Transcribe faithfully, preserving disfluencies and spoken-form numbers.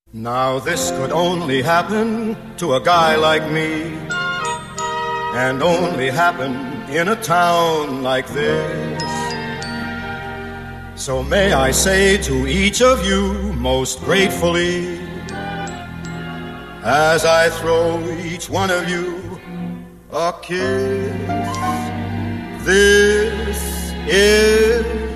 Now this could only happen to a guy like me, and only happen in a town like this. So may I say to each of you most gratefully, as I throw each one of you a kiss, this is